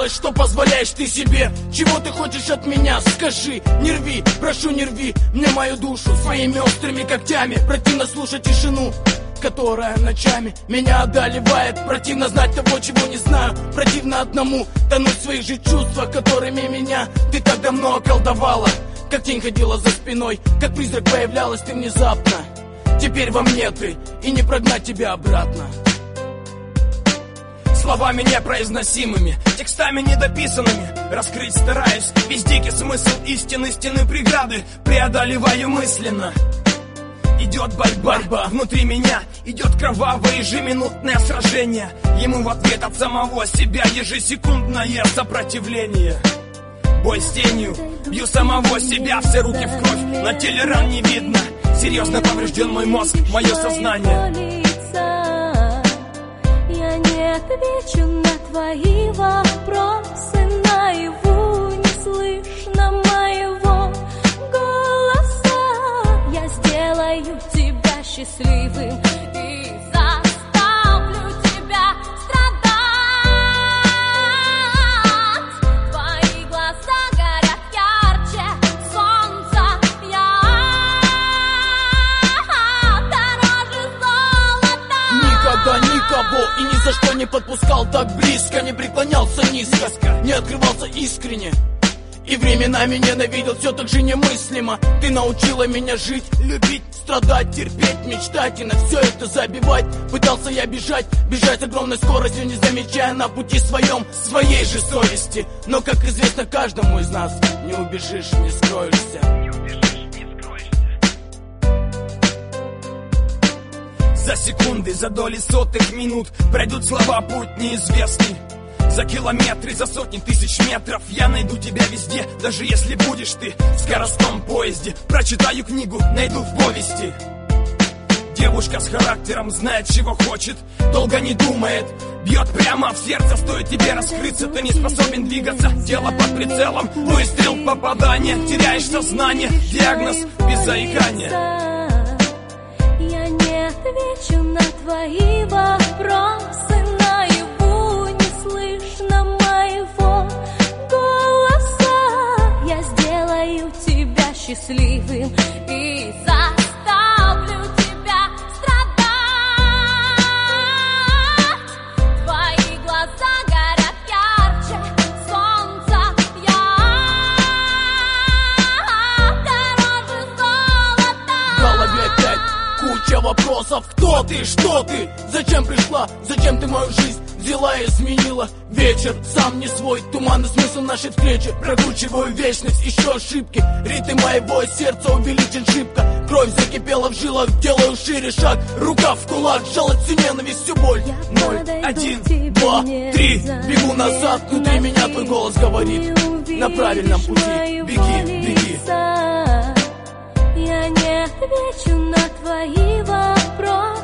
делаешь, что позволяешь ты себе? Чего ты хочешь от меня? Скажи, не рви, прошу, не рви мне мою душу своими острыми когтями. Противно слушать тишину, которая ночами меня одолевает. Противно знать того, чего не знаю. Противно одному тонуть в своих же чувствах, которыми меня ты так давно околдовала. Как тень ходила за спиной, как призрак появлялась ты внезапно. Теперь во мне ты, и не прогнать тебя обратно. Словами непроизносимыми, текстами недописанными раскрыть стараюсь весь дикий смысл истины, стены преграды преодолеваю мысленно. Идет борьба внутри меня, идет кровавое ежеминутное сражение. Ему в ответ от самого себя ежесекундное сопротивление. Бой с тенью, бью самого себя, все руки в кровь, на теле ран не видно. Серьезно поврежден мой мозг, мое сознание. Я не отвечу на твои вопросы, наяву не слышно моего голоса. Я сделаю тебя счастливым и заставлю тебя страдать. Твои глаза горят ярче солнца, я дороже золота. Никогда никого и ни за что не подпускал так близко, не преклонялся низко, не открывался искренне. И временами ненавидел все так же немыслимо. Ты научила меня жить, любить, страдать, терпеть, мечтать и на все это забивать. Пытался я бежать с огромной скоростью, не замечая на пути своем своей же совести. Но, как известно каждому из нас, не убежишь, не скроешься. За секунды, за доли сотых минут пройдут слова путь неизвестный. За километры, за сотни тысяч метров я найду тебя везде, даже если будешь ты в скоростном поезде. Прочитаю книгу, найду в повести. Девушка с характером знает, чего хочет, долго не думает, бьет прямо в сердце. Стоит тебе раскрыться, ты не способен двигаться. Тело под прицелом, выстрел, попадание, теряешь сознание, диагноз без заикания. Я не отвечу на твои вопросы, наяву не слышно моего голоса. Я сделаю тебя счастливым и заставлю тебя страдать. Твои глаза горят ярче солнца, я дороже золота. В голове опять куча вопросов. Кто ты, что ты, зачем пришла, зачем ты мою жизнь взяла и изменила? Вечер сам не свой, туманный смысл нашей встречи. Прокручиваю вечность, еще ошибки. Ритм моего сердца увеличен шибко. Кровь закипела в жилах, делаю шире шаг. Рука в кулак, сжалась всю ненависть, всю боль. 0, 1, 2, 3. Бегу назад, внутри меня твой голос говорит: на правильном пути, беги, беги. Я не отвечу на твои вопросы.